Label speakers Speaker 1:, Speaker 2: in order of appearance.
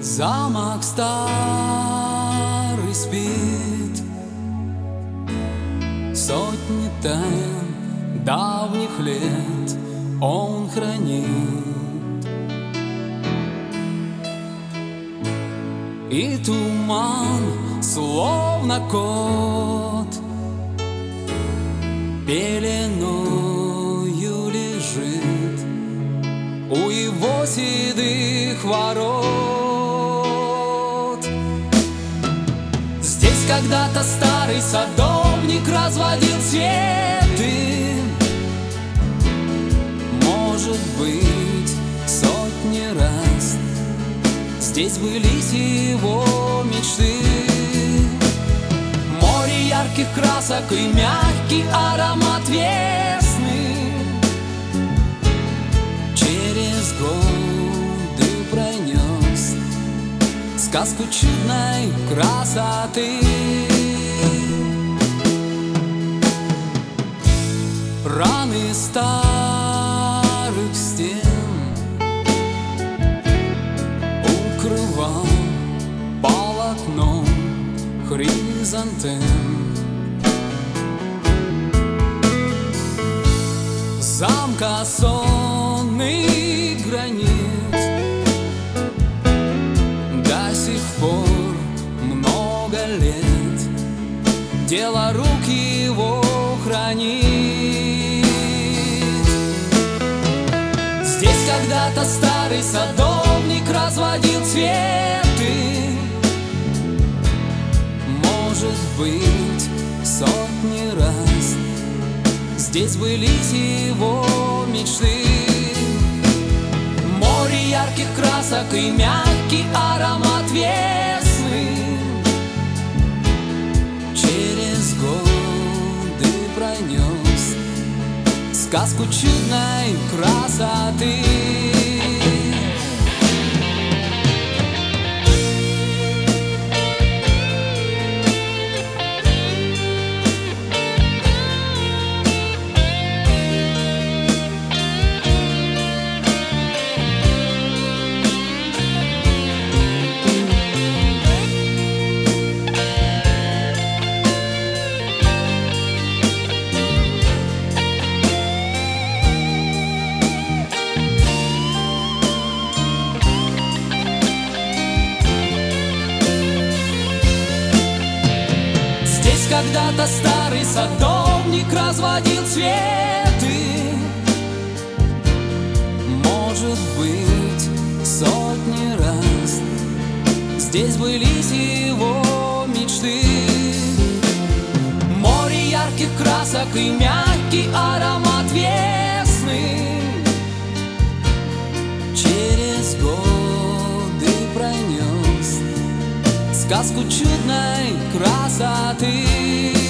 Speaker 1: Замок старый спит, сотни тайн давних лет он хранит. И туман, словно кот, пеленою лежит у его седых ворот. Здесь когда-то старый садовник разводил цветы, может быть, сотни раз здесь былись его мечты. Море ярких красок и мягкий аромат весны через годы пронес сказку чудной красоты. Раны старых стен укрывал полотном хризантем. Замка сонный гранит до сих пор много лет дело рук его хранит. Здесь когда-то старый садовник разводил цветы, может быть, сотни раз здесь былись его мечты. Море ярких красок и мягкий аромат весны через годы пронес сказку чудной красоты. Когда-то старый садовник разводил цветы, может быть, сотни раз здесь былись его мечты. Море ярких красок и мягкий аромат весны через годы пронес сказку чудной красоты.